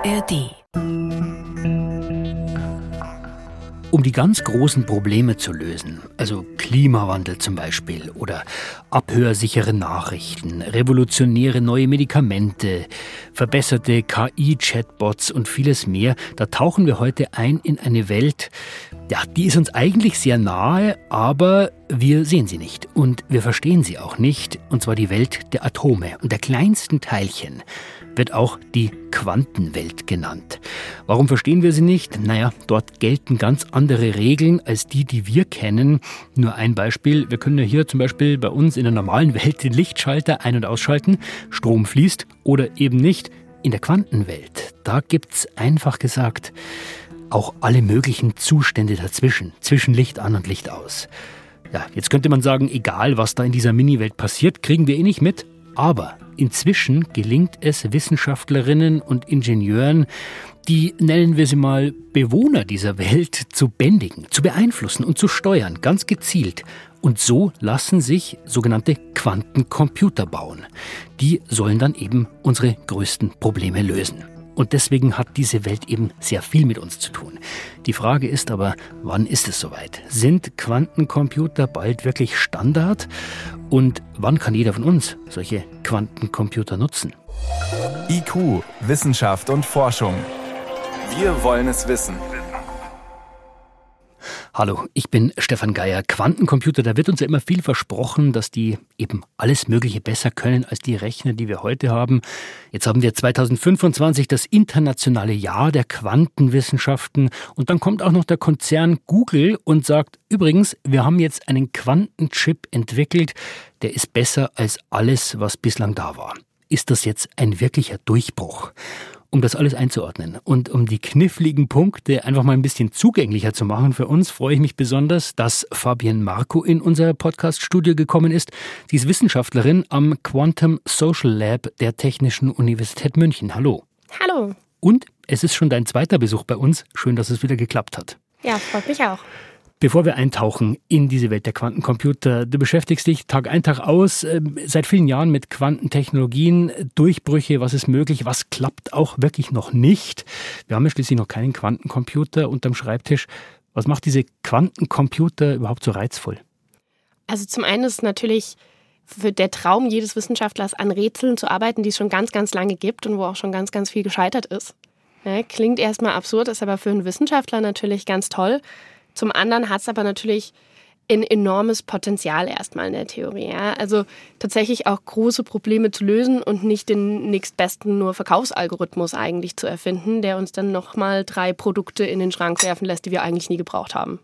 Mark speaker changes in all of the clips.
Speaker 1: ARD.
Speaker 2: Um die ganz großen Probleme zu lösen, also Klimawandel zum Beispiel oder abhörsichere Nachrichten, revolutionäre neue Medikamente, verbesserte KI-Chatbots und vieles mehr, da tauchen wir heute ein in eine Welt, ja, die ist uns eigentlich sehr nahe, aber wir sehen sie nicht und wir verstehen sie auch nicht, und zwar die Welt der Atome und der kleinsten Teilchen. Wird auch die Quantenwelt genannt. Warum verstehen wir sie nicht? Naja, dort gelten ganz andere Regeln als die wir kennen. Nur ein Beispiel. Wir können ja hier zum Beispiel bei uns in der normalen Welt den Lichtschalter ein- und ausschalten. Strom fließt oder eben nicht. In der Quantenwelt, da gibt's einfach gesagt auch alle möglichen Zustände dazwischen. Zwischen Licht an und Licht aus. Ja, jetzt könnte man sagen, egal was da in dieser Mini-Welt passiert, kriegen wir nicht mit. Aber inzwischen gelingt es Wissenschaftlerinnen und Ingenieuren, die, nennen wir sie mal, Bewohner dieser Welt zu bändigen, zu beeinflussen und zu steuern, ganz gezielt. Und so lassen sich sogenannte Quantencomputer bauen. Die sollen dann eben unsere größten Probleme lösen. Und deswegen hat diese Welt eben sehr viel mit uns zu tun. Die Frage ist aber, wann ist es soweit? Sind Quantencomputer bald wirklich Standard? Und wann kann jeder von uns solche Quantencomputer nutzen?
Speaker 3: IQ, Wissenschaft und Forschung. Wir wollen es wissen.
Speaker 2: Hallo, ich bin Stefan Geier. Quantencomputer, da wird uns ja immer viel versprochen, dass die eben alles Mögliche besser können als die Rechner, die wir heute haben. Jetzt haben wir 2025 das internationale Jahr der Quantenwissenschaften und dann kommt auch noch der Konzern Google und sagt, übrigens, wir haben jetzt einen Quantenchip entwickelt, der ist besser als alles, was bislang da war. Ist das jetzt ein wirklicher Durchbruch? Um das alles einzuordnen und um die kniffligen Punkte einfach mal ein bisschen zugänglicher zu machen für uns, freue ich mich besonders, dass Fabienne Marco in unser Podcast-Studio gekommen ist. Sie ist Wissenschaftlerin am Quantum Social Lab der Technischen Universität München. Hallo.
Speaker 4: Hallo.
Speaker 2: Und es ist schon dein zweiter Besuch bei uns. Schön, dass es wieder geklappt hat.
Speaker 4: Ja, freut mich auch.
Speaker 2: Bevor wir eintauchen in diese Welt der Quantencomputer, du beschäftigst dich Tag ein, Tag aus seit vielen Jahren mit Quantentechnologien, Durchbrüche, was ist möglich, was klappt auch wirklich noch nicht. Wir haben ja schließlich noch keinen Quantencomputer unterm Schreibtisch. Was macht diese Quantencomputer überhaupt so reizvoll?
Speaker 4: Also zum einen ist natürlich der Traum jedes Wissenschaftlers, an Rätseln zu arbeiten, die es schon ganz, ganz lange gibt und wo auch schon ganz, ganz viel gescheitert ist. Ja, klingt erstmal absurd, ist aber für einen Wissenschaftler natürlich ganz toll. Zum anderen hat es aber natürlich ein enormes Potenzial erstmal in der Theorie. Ja? Also tatsächlich auch große Probleme zu lösen und nicht den nächstbesten nur Verkaufsalgorithmus eigentlich zu erfinden, der uns dann nochmal 3 Produkte in den Schrank werfen lässt, die wir eigentlich nie gebraucht haben.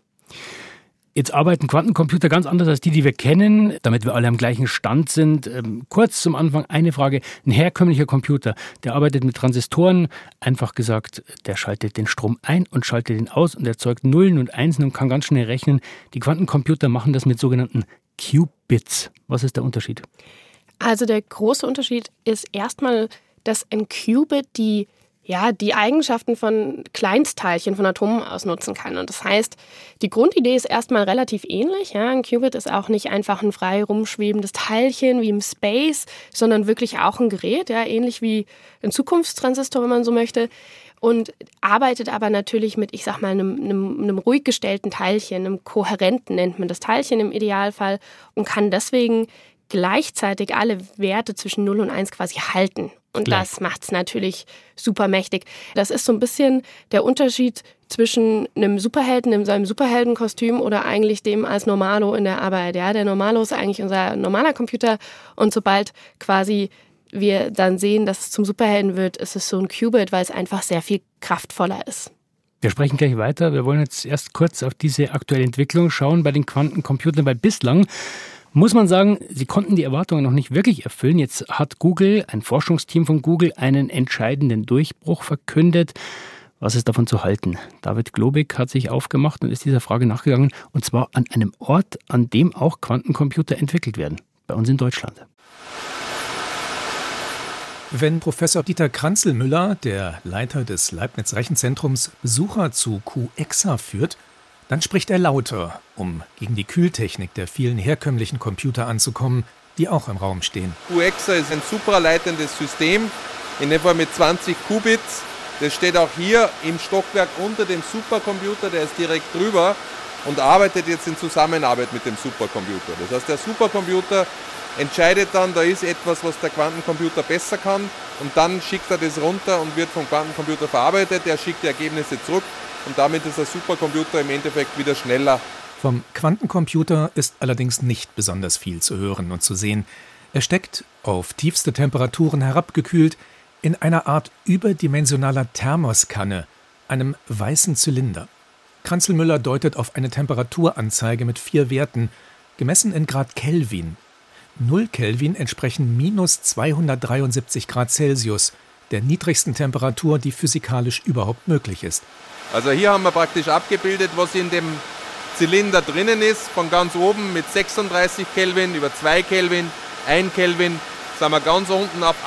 Speaker 2: Jetzt arbeiten Quantencomputer ganz anders als die wir kennen, damit wir alle am gleichen Stand sind. Kurz zum Anfang eine Frage. Ein herkömmlicher Computer, der arbeitet mit Transistoren. Einfach gesagt, der schaltet den Strom ein und schaltet ihn aus und erzeugt Nullen und Einsen und kann ganz schnell rechnen. Die Quantencomputer machen das mit sogenannten Qubits. Was ist der Unterschied?
Speaker 4: Also der große Unterschied ist erstmal, dass ein Qubit die Eigenschaften von Kleinstteilchen von Atomen ausnutzen kann. Und das heißt, die Grundidee ist erstmal relativ ähnlich. Ja? Ein Qubit ist auch nicht einfach ein frei rumschwebendes Teilchen wie im Space, sondern wirklich auch ein Gerät, ja? Ähnlich wie ein Zukunftstransistor, wenn man so möchte. Und arbeitet aber natürlich mit, einem ruhig gestellten Teilchen, einem kohärenten nennt man das Teilchen im Idealfall und kann deswegen gleichzeitig alle Werte zwischen 0 und 1 quasi halten. Und das macht es natürlich super mächtig. Das ist so ein bisschen der Unterschied zwischen einem Superhelden in seinem Superheldenkostüm oder eigentlich dem als Normalo in der Arbeit. Ja, der Normalo ist eigentlich unser normaler Computer und sobald quasi wir dann sehen, dass es zum Superhelden wird, ist es so ein Qubit, weil es einfach sehr viel kraftvoller ist.
Speaker 2: Wir sprechen gleich weiter. Wir wollen jetzt erst kurz auf diese aktuelle Entwicklung schauen bei den Quantencomputern, weil bislang muss man sagen, sie konnten die Erwartungen noch nicht wirklich erfüllen. Jetzt hat Google, ein Forschungsteam von Google, einen entscheidenden Durchbruch verkündet. Was ist davon zu halten? David Globig hat sich aufgemacht und ist dieser Frage nachgegangen. Und zwar an einem Ort, an dem auch Quantencomputer entwickelt werden. Bei uns in Deutschland.
Speaker 5: Wenn Professor Dieter Kranzelmüller, der Leiter des Leibniz-Rechenzentrums, Besucher zu QExa führt, dann spricht er lauter, um gegen die Kühltechnik der vielen herkömmlichen Computer anzukommen, die auch im Raum stehen.
Speaker 6: QExa ist ein supraleitendes System, in dem Fall mit 20 Qubits.
Speaker 1: Das steht auch hier im Stockwerk unter dem Supercomputer, der ist direkt drüber und arbeitet jetzt in Zusammenarbeit mit dem Supercomputer. Das heißt, der Supercomputer entscheidet dann, da ist etwas, was der Quantencomputer besser kann und dann schickt er das runter und wird vom Quantencomputer verarbeitet, der schickt die Ergebnisse zurück und damit ist der Supercomputer im Endeffekt wieder schneller.
Speaker 5: Vom Quantencomputer ist allerdings nicht besonders viel zu hören und zu sehen. Er steckt, auf tiefste Temperaturen herabgekühlt, in einer Art überdimensionaler Thermoskanne, einem weißen Zylinder. Kranzelmüller deutet auf eine Temperaturanzeige mit 4 Werten, gemessen in Grad Kelvin. 0 Kelvin entsprechen minus 273 Grad Celsius, der niedrigsten Temperatur, die physikalisch überhaupt möglich ist.
Speaker 1: Also hier haben wir praktisch abgebildet, was in dem Zylinder drinnen ist, von ganz oben mit 36 Kelvin über 2 Kelvin, 1 Kelvin, sind wir ganz unten auf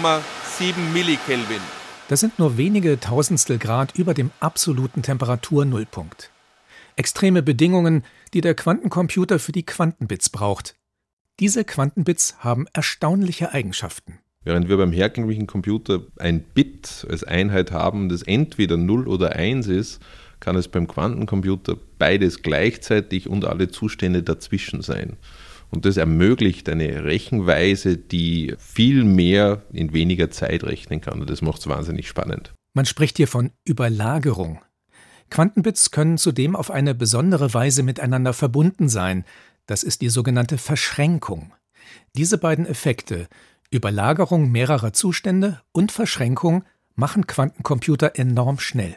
Speaker 1: 8,7 Millikelvin.
Speaker 5: Das sind nur wenige Tausendstel Grad über dem absoluten Temperaturnullpunkt. Extreme Bedingungen, die der Quantencomputer für die Quantenbits braucht. Diese Quantenbits haben erstaunliche Eigenschaften.
Speaker 6: Während wir beim herkömmlichen Computer ein Bit als Einheit haben, das entweder 0 oder 1 ist, kann es beim Quantencomputer beides gleichzeitig und alle Zustände dazwischen sein. Und das ermöglicht eine Rechenweise, die viel mehr in weniger Zeit rechnen kann. Und das macht es wahnsinnig spannend.
Speaker 5: Man spricht hier von Überlagerung. Quantenbits können zudem auf eine besondere Weise miteinander verbunden sein. Das ist die sogenannte Verschränkung. Diese beiden Effekte, Überlagerung mehrerer Zustände und Verschränkung, machen Quantencomputer enorm schnell.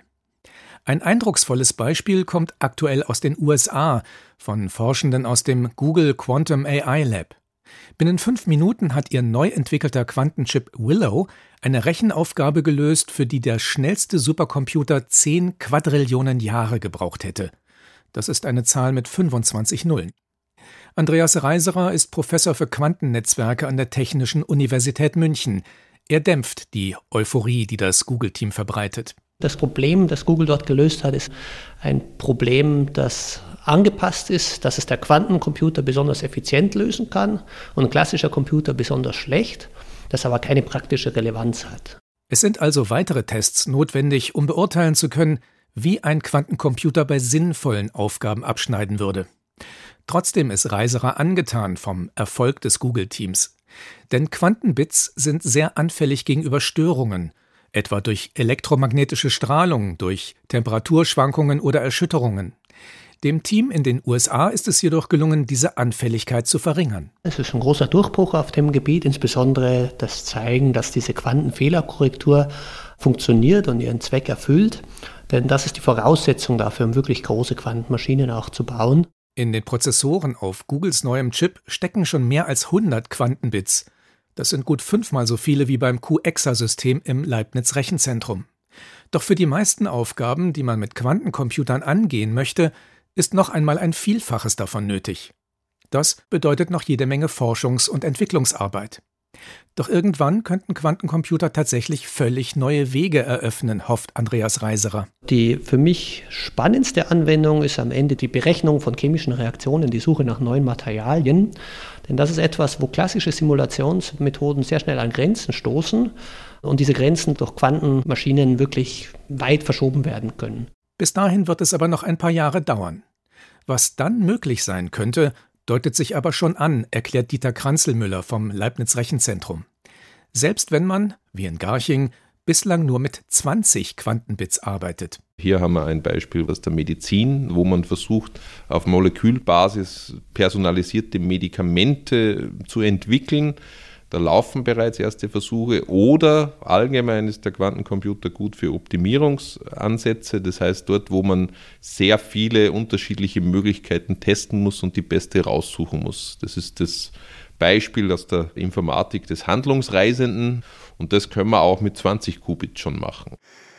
Speaker 5: Ein eindrucksvolles Beispiel kommt aktuell aus den USA, von Forschenden aus dem Google Quantum AI Lab. Binnen 5 Minuten hat ihr neu entwickelter Quantenchip Willow eine Rechenaufgabe gelöst, für die der schnellste Supercomputer 10 Quadrillionen Jahre gebraucht hätte. Das ist eine Zahl mit 25 Nullen. Andreas Reiserer ist Professor für Quantennetzwerke an der Technischen Universität München. Er dämpft die Euphorie, die das Google-Team verbreitet.
Speaker 7: Das Problem, das Google dort gelöst hat, ist ein Problem, das angepasst ist, dass es der Quantencomputer besonders effizient lösen kann und ein klassischer Computer besonders schlecht, das aber keine praktische Relevanz hat.
Speaker 5: Es sind also weitere Tests notwendig, um beurteilen zu können, wie ein Quantencomputer bei sinnvollen Aufgaben abschneiden würde. Trotzdem ist Reiserer angetan vom Erfolg des Google-Teams. Denn Quantenbits sind sehr anfällig gegenüber Störungen, etwa durch elektromagnetische Strahlung, durch Temperaturschwankungen oder Erschütterungen. Dem Team in den USA ist es jedoch gelungen, diese Anfälligkeit zu verringern.
Speaker 7: Es ist ein großer Durchbruch auf dem Gebiet, insbesondere das Zeigen, dass diese Quantenfehlerkorrektur funktioniert und ihren Zweck erfüllt. Denn das ist die Voraussetzung dafür, um wirklich große Quantenmaschinen auch zu bauen.
Speaker 5: In den Prozessoren auf Googles neuem Chip stecken schon mehr als 100 Quantenbits. Das sind gut 5-mal so viele wie beim QExa-System im Leibniz-Rechenzentrum. Doch für die meisten Aufgaben, die man mit Quantencomputern angehen möchte, ist noch einmal ein Vielfaches davon nötig. Das bedeutet noch jede Menge Forschungs- und Entwicklungsarbeit. Doch irgendwann könnten Quantencomputer tatsächlich völlig neue Wege eröffnen, hofft Andreas Reiserer.
Speaker 7: Die für mich spannendste Anwendung ist am Ende die Berechnung von chemischen Reaktionen, die Suche nach neuen Materialien. Denn das ist etwas, wo klassische Simulationsmethoden sehr schnell an Grenzen stoßen und diese Grenzen durch Quantenmaschinen wirklich weit verschoben werden können.
Speaker 5: Bis dahin wird es aber noch ein paar Jahre dauern. Was dann möglich sein könnte, deutet sich aber schon an, erklärt Dieter Kranzelmüller vom Leibniz-Rechenzentrum. Selbst wenn man, wie in Garching, bislang nur mit 20 Quantenbits arbeitet.
Speaker 6: Hier haben wir ein Beispiel aus der Medizin, wo man versucht, auf Molekülbasis personalisierte Medikamente zu entwickeln. Da laufen bereits erste Versuche. Oder allgemein ist der Quantencomputer gut für Optimierungsansätze. Das heißt, dort, wo man sehr viele unterschiedliche Möglichkeiten testen muss und die beste raussuchen muss. Das ist das Beispiel aus der Informatik des Handlungsreisenden. Und das können wir auch mit 20 Qubit schon machen.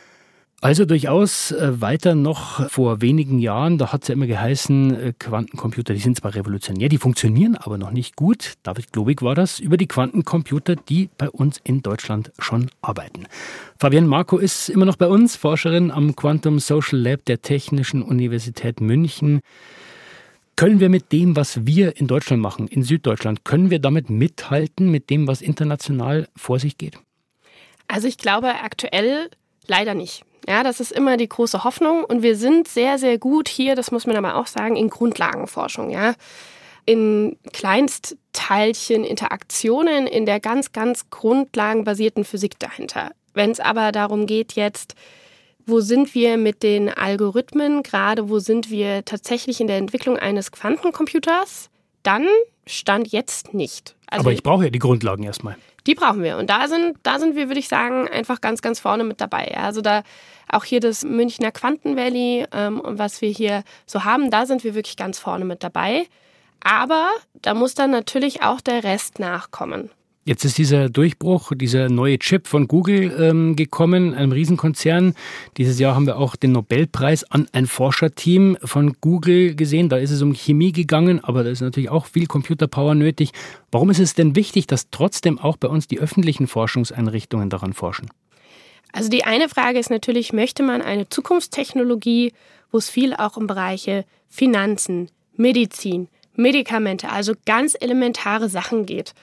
Speaker 2: Also durchaus weiter noch vor wenigen Jahren, da hat es ja immer geheißen, Quantencomputer, die sind zwar revolutionär, die funktionieren aber noch nicht gut. David Globig war das, über die Quantencomputer, die bei uns in Deutschland schon arbeiten. Fabienne Marco ist immer noch bei uns, Forscherin am Quantum Social Lab der Technischen Universität München. Können wir mit dem, was wir in Deutschland machen, in Süddeutschland, können wir damit mithalten, mit dem, was international vor sich geht?
Speaker 4: Also ich glaube, aktuell Leider nicht. Ja, das ist immer die große Hoffnung und wir sind sehr, sehr gut hier, das muss man aber auch sagen, in Grundlagenforschung, ja. In Kleinstteilchen, Interaktionen, in der ganz, ganz grundlagenbasierten Physik dahinter. Wenn es aber darum geht jetzt, wo sind wir mit den Algorithmen, gerade wo sind wir tatsächlich in der Entwicklung eines Quantencomputers, dann Stand jetzt nicht. Also
Speaker 2: aber ich brauche ja die Grundlagen erstmal.
Speaker 4: Die brauchen wir und da sind wir, würde ich sagen, einfach ganz, ganz vorne mit dabei. Ja. Also da auch hier das Münchner Quantenvalley und was wir hier so haben, da sind wir wirklich ganz vorne mit dabei. Aber da muss dann natürlich auch der Rest nachkommen.
Speaker 2: Jetzt ist dieser Durchbruch, dieser neue Chip von Google gekommen, einem Riesenkonzern. Dieses Jahr haben wir auch den Nobelpreis an ein Forscherteam von Google gesehen. Da ist es um Chemie gegangen, aber da ist natürlich auch viel Computerpower nötig. Warum ist es denn wichtig, dass trotzdem auch bei uns die öffentlichen Forschungseinrichtungen daran forschen?
Speaker 4: Also die eine Frage ist natürlich, möchte man eine Zukunftstechnologie, wo es viel auch um Bereiche Finanzen, Medizin, Medikamente, also ganz elementare Sachen geht,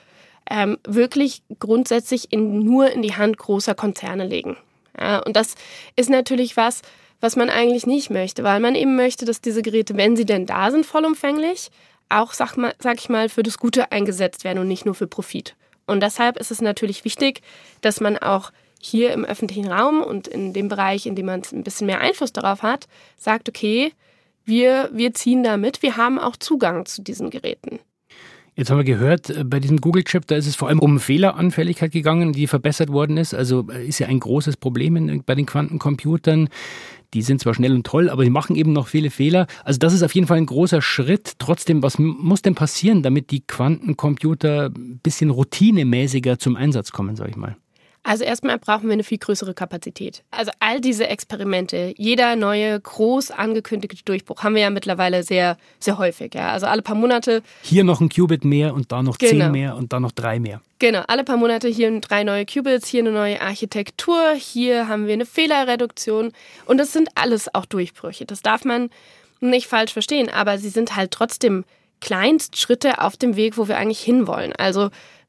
Speaker 4: wirklich grundsätzlich nur in die Hand großer Konzerne legen. Ja, und das ist natürlich was man eigentlich nicht möchte, weil man eben möchte, dass diese Geräte, wenn sie denn da sind, vollumfänglich, auch, sag ich mal, für das Gute eingesetzt werden und nicht nur für Profit. Und deshalb ist es natürlich wichtig, dass man auch hier im öffentlichen Raum und in dem Bereich, in dem man ein bisschen mehr Einfluss darauf hat, sagt, okay, wir ziehen da mit, wir haben auch Zugang zu diesen Geräten.
Speaker 2: Jetzt haben wir gehört, bei diesem Google-Chip, da ist es vor allem um Fehleranfälligkeit gegangen, die verbessert worden ist. Also ist ja ein großes Problem bei den Quantencomputern. Die sind zwar schnell und toll, aber die machen eben noch viele Fehler. Also das ist auf jeden Fall ein großer Schritt. Trotzdem, was muss denn passieren, damit die Quantencomputer ein bisschen routinemäßiger zum Einsatz kommen, sag ich mal?
Speaker 4: Also erstmal brauchen wir eine viel größere Kapazität. Also all diese Experimente, jeder neue groß angekündigte Durchbruch haben wir ja mittlerweile sehr, sehr häufig. Ja. Also alle paar Monate.
Speaker 2: Hier noch ein Qubit mehr und da noch 10 mehr und da noch 3 mehr.
Speaker 4: Genau, alle paar Monate hier 3 neue Qubits, hier eine neue Architektur, hier haben wir eine Fehlerreduktion. Und das sind alles auch Durchbrüche. Das darf man nicht falsch verstehen, aber sie sind halt trotzdem Kleinstschritte auf dem Weg, wo wir eigentlich hinwollen. Also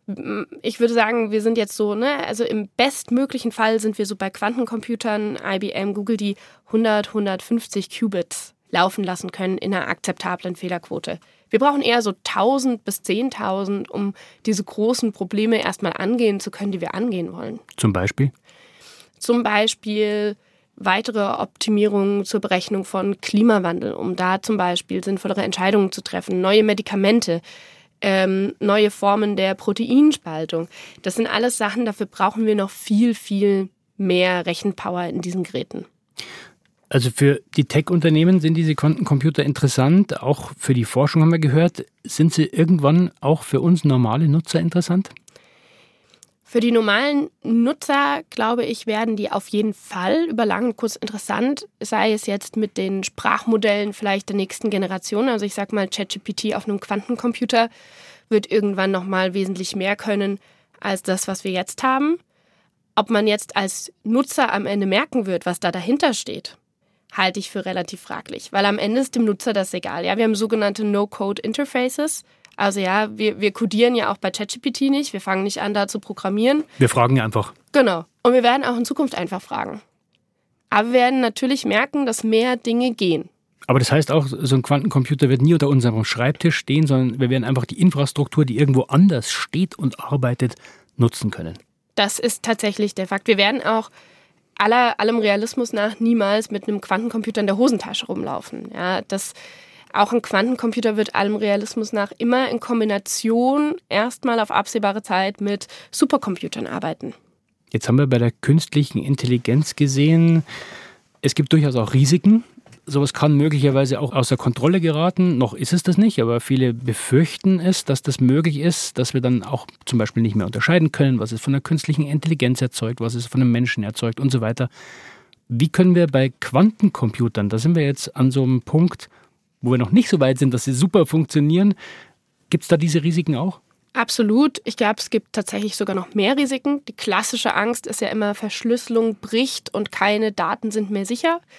Speaker 4: ich würde sagen, wir sind jetzt so, also im bestmöglichen Fall sind wir so bei Quantencomputern, IBM, Google, die 150 Qubits laufen lassen können in einer akzeptablen Fehlerquote. Wir brauchen eher so 1000 bis 10.000, um diese großen Probleme erstmal angehen zu können, die wir angehen wollen.
Speaker 2: Zum Beispiel?
Speaker 4: Zum Beispiel weitere Optimierungen zur Berechnung von Klimawandel, um da zum Beispiel sinnvollere Entscheidungen zu treffen, neue Medikamente, neue Formen der Proteinspaltung. Das sind alles Sachen, dafür brauchen wir noch viel, viel mehr Rechenpower in diesen Geräten.
Speaker 2: Also für die Tech-Unternehmen sind diese Quantencomputer interessant, auch für die Forschung haben wir gehört. Sind sie irgendwann auch für uns normale Nutzer interessant?
Speaker 4: Für die normalen Nutzer, glaube ich, werden die auf jeden Fall über lang und kurz interessant, sei es jetzt mit den Sprachmodellen vielleicht der nächsten Generation. Also ich sag mal, ChatGPT auf einem Quantencomputer wird irgendwann nochmal wesentlich mehr können als das, was wir jetzt haben. Ob man jetzt als Nutzer am Ende merken wird, was da dahinter steht, halte ich für relativ fraglich, weil am Ende ist dem Nutzer das egal. Ja, wir haben sogenannte No-Code-Interfaces. Also ja, wir codieren ja auch bei ChatGPT nicht. Wir fangen nicht an, da zu programmieren.
Speaker 2: Wir fragen einfach.
Speaker 4: Genau. Und wir werden auch in Zukunft einfach fragen. Aber wir werden natürlich merken, dass mehr Dinge gehen.
Speaker 2: Aber das heißt auch, so ein Quantencomputer wird nie unter unserem Schreibtisch stehen, sondern wir werden einfach die Infrastruktur, die irgendwo anders steht und arbeitet, nutzen können.
Speaker 4: Das ist tatsächlich der Fakt. Wir werden auch allem Realismus nach niemals mit einem Quantencomputer in der Hosentasche rumlaufen. Ja, auch ein Quantencomputer wird allem Realismus nach immer in Kombination erstmal auf absehbare Zeit mit Supercomputern arbeiten.
Speaker 2: Jetzt haben wir bei der künstlichen Intelligenz gesehen, es gibt durchaus auch Risiken. Sowas kann möglicherweise auch außer Kontrolle geraten. Noch ist es das nicht, aber viele befürchten es, dass das möglich ist, dass wir dann auch zum Beispiel nicht mehr unterscheiden können, was ist von der künstlichen Intelligenz erzeugt, was ist von einem Menschen erzeugt und so weiter. Wie können wir bei Quantencomputern, da sind wir jetzt an so einem Punkt, wo wir noch nicht so weit sind, dass sie super funktionieren. Gibt es da diese Risiken auch?
Speaker 4: Absolut. Ich glaube, es gibt tatsächlich sogar noch mehr Risiken. Die klassische Angst ist ja immer, Verschlüsselung bricht und keine Daten sind mehr sicher.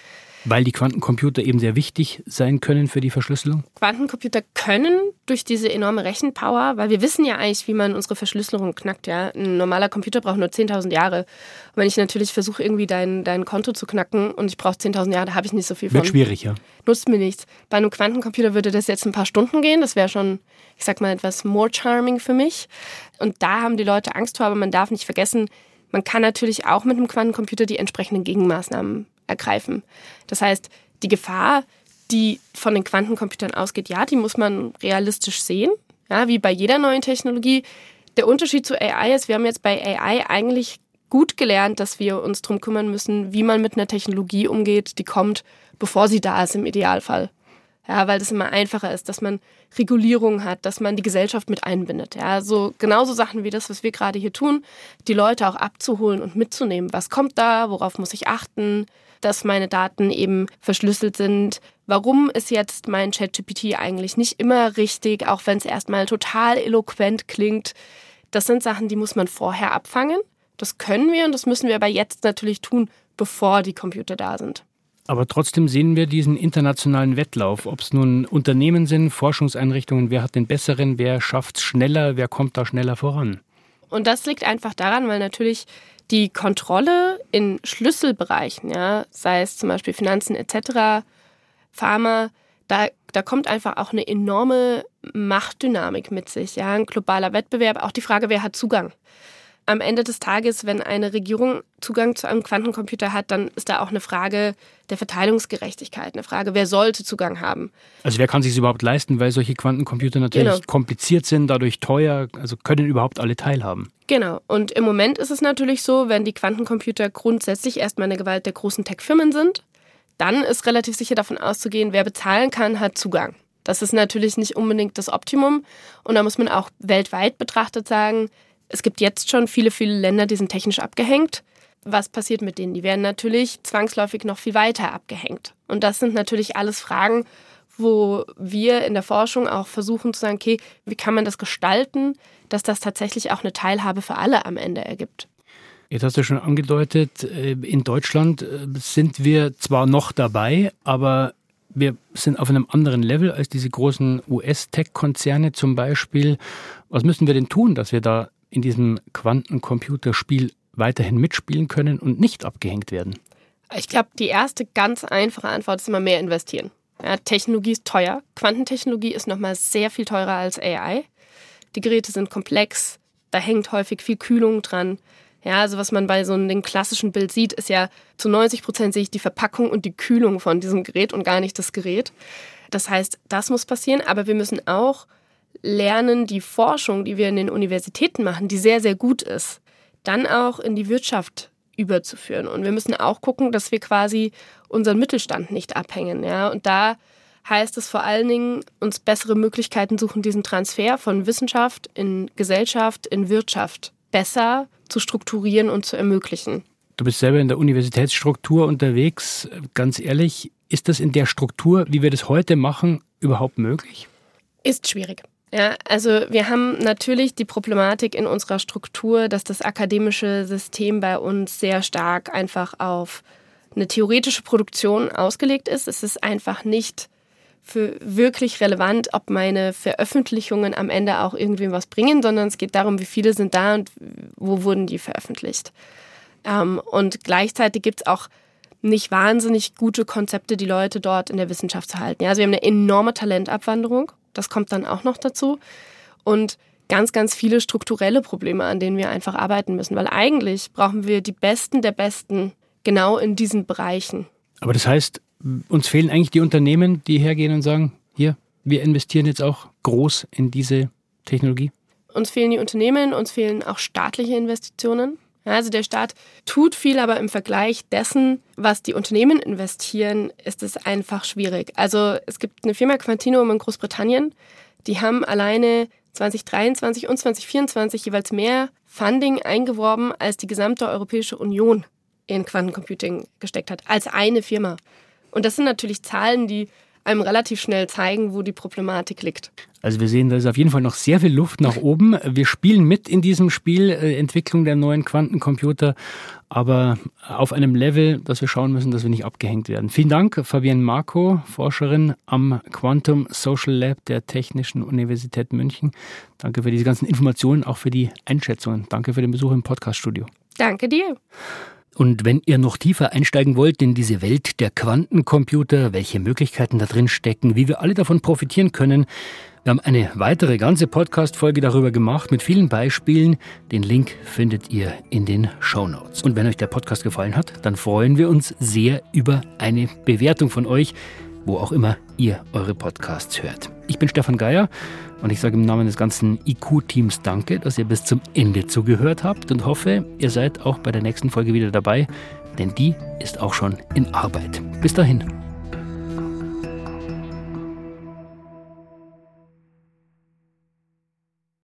Speaker 2: Weil die Quantencomputer eben sehr wichtig sein können für die Verschlüsselung?
Speaker 4: Quantencomputer können durch diese enorme Rechenpower, weil wir wissen ja eigentlich, wie man unsere Verschlüsselung knackt. Ja? Ein normaler Computer braucht nur 10.000 Jahre. Und wenn ich natürlich versuche, irgendwie dein Konto zu knacken und ich brauche 10.000 Jahre, da habe ich nicht so viel von.
Speaker 2: Wird schwierig, ja.
Speaker 4: Nutzt mir nichts. Bei einem Quantencomputer würde das jetzt ein paar Stunden gehen. Das wäre schon, ich sag mal, etwas more charming für mich. Und da haben die Leute Angst vor, aber man darf nicht vergessen, man kann natürlich auch mit einem Quantencomputer die entsprechenden Gegenmaßnahmen ergreifen. Das heißt, die Gefahr, die von den Quantencomputern ausgeht, ja, die muss man realistisch sehen, ja, wie bei jeder neuen Technologie. Der Unterschied zu AI ist, wir haben jetzt bei AI eigentlich gut gelernt, dass wir uns darum kümmern müssen, wie man mit einer Technologie umgeht, die kommt, bevor sie da ist im Idealfall. Ja, weil das immer einfacher ist, dass man Regulierung hat, dass man die Gesellschaft mit einbindet. Ja, so genauso Sachen wie das, was wir gerade hier tun, die Leute auch abzuholen und mitzunehmen. Was kommt da? Worauf muss ich achten? Dass meine Daten eben verschlüsselt sind. Warum ist jetzt mein ChatGPT eigentlich nicht immer richtig, auch wenn es erstmal total eloquent klingt? Das sind Sachen, die muss man vorher abfangen. Das können wir und das müssen wir aber jetzt natürlich tun, bevor die Computer da sind.
Speaker 2: Aber trotzdem sehen wir diesen internationalen Wettlauf, ob es nun Unternehmen sind, Forschungseinrichtungen, wer hat den besseren, wer schafft es schneller, wer kommt da schneller voran.
Speaker 4: Und das liegt einfach daran, weil natürlich die Kontrolle in Schlüsselbereichen, ja, sei es zum Beispiel Finanzen etc., Pharma, da kommt einfach auch eine enorme Machtdynamik mit sich, ja, ein globaler Wettbewerb, auch die Frage, wer hat Zugang. Am Ende des Tages, wenn eine Regierung Zugang zu einem Quantencomputer hat, dann ist da auch eine Frage der Verteilungsgerechtigkeit, eine Frage, wer sollte Zugang haben.
Speaker 2: Also wer kann sich es überhaupt leisten, weil solche Quantencomputer natürlich kompliziert sind, dadurch teuer, also können überhaupt alle teilhaben?
Speaker 4: Genau. Und im Moment ist es natürlich so, wenn die Quantencomputer grundsätzlich erstmal eine Gewalt der großen Tech-Firmen sind, dann ist relativ sicher davon auszugehen, wer bezahlen kann, hat Zugang. Das ist natürlich nicht unbedingt das Optimum. Und da muss man auch weltweit betrachtet sagen, es gibt jetzt schon viele, viele Länder, die sind technisch abgehängt. Was passiert mit denen? Die werden natürlich zwangsläufig noch viel weiter abgehängt. Und das sind natürlich alles Fragen, wo wir in der Forschung auch versuchen zu sagen, okay, wie kann man das gestalten, dass das tatsächlich auch eine Teilhabe für alle am Ende ergibt.
Speaker 2: Jetzt hast du schon angedeutet, in Deutschland sind wir zwar noch dabei, aber wir sind auf einem anderen Level als diese großen US-Tech-Konzerne zum Beispiel. Was müssen wir denn tun, dass wir da in diesem Quantencomputerspiel weiterhin mitspielen können und nicht abgehängt werden?
Speaker 4: Ich glaube, die erste ganz einfache Antwort ist immer mehr investieren. Ja, Technologie ist teuer. Quantentechnologie ist nochmal sehr viel teurer als AI. Die Geräte sind komplex, da hängt häufig viel Kühlung dran. Ja, also was man bei so einem klassischen Bild sieht, ist ja zu 90% sehe ich die Verpackung und die Kühlung von diesem Gerät und gar nicht das Gerät. Das heißt, das muss passieren, aber wir müssen auch lernen, die Forschung, die wir in den Universitäten machen, die sehr, sehr gut ist, dann auch in die Wirtschaft überzuführen. Und wir müssen auch gucken, dass wir quasi unseren Mittelstand nicht abhängen. Ja? Und da heißt es vor allen Dingen, uns bessere Möglichkeiten suchen, diesen Transfer von Wissenschaft in Gesellschaft, in Wirtschaft besser zu strukturieren und zu ermöglichen.
Speaker 2: Du bist selber in der Universitätsstruktur unterwegs. Ganz ehrlich, ist das in der Struktur, wie wir das heute machen, überhaupt möglich?
Speaker 4: Ist schwierig. Ja, also wir haben natürlich die Problematik in unserer Struktur, dass das akademische System bei uns sehr stark einfach auf eine theoretische Produktion ausgelegt ist. Es ist einfach nicht für wirklich relevant, ob meine Veröffentlichungen am Ende auch irgendwie was bringen, sondern es geht darum, wie viele sind da und wo wurden die veröffentlicht. Und gleichzeitig gibt es auch nicht wahnsinnig gute Konzepte, die Leute dort in der Wissenschaft zu halten. Ja, also wir haben eine enorme Talentabwanderung. Das kommt dann auch noch dazu. Und ganz, ganz viele strukturelle Probleme, an denen wir einfach arbeiten müssen. Weil eigentlich brauchen wir die Besten der Besten genau in diesen Bereichen.
Speaker 2: Aber das heißt, uns fehlen eigentlich die Unternehmen, die hergehen und sagen, hier, wir investieren jetzt auch groß in diese Technologie?
Speaker 4: Uns fehlen die Unternehmen, uns fehlen auch staatliche Investitionen. Ja, also der Staat tut viel, aber im Vergleich dessen, was die Unternehmen investieren, ist es einfach schwierig. Also es gibt eine Firma Quantinuum in Großbritannien, die haben alleine 2023 und 2024 jeweils mehr Funding eingeworben, als die gesamte Europäische Union in Quantencomputing gesteckt hat, als eine Firma. Und das sind natürlich Zahlen, die einem relativ schnell zeigen, wo die Problematik liegt.
Speaker 2: Also wir sehen, da ist auf jeden Fall noch sehr viel Luft nach oben. Wir spielen mit in diesem Spiel, Entwicklung der neuen Quantencomputer, aber auf einem Level, dass wir schauen müssen, dass wir nicht abgehängt werden. Vielen Dank, Fabienne Marco, Forscherin am Quantum Social Lab der Technischen Universität München. Danke für diese ganzen Informationen, auch für die Einschätzungen. Danke für den Besuch im Podcaststudio.
Speaker 4: Danke dir.
Speaker 2: Und wenn ihr noch tiefer einsteigen wollt in diese Welt der Quantencomputer, welche Möglichkeiten da drin stecken, wie wir alle davon profitieren können, wir haben eine weitere ganze Podcast-Folge darüber gemacht mit vielen Beispielen. Den Link findet ihr in den Shownotes. Und wenn euch der Podcast gefallen hat, dann freuen wir uns sehr über eine Bewertung von euch, wo auch immer ihr eure Podcasts hört. Ich bin Stefan Geier und ich sage im Namen des ganzen IQ-Teams Danke, dass ihr bis zum Ende zugehört habt und hoffe, ihr seid auch bei der nächsten Folge wieder dabei, denn die ist auch schon in Arbeit. Bis dahin.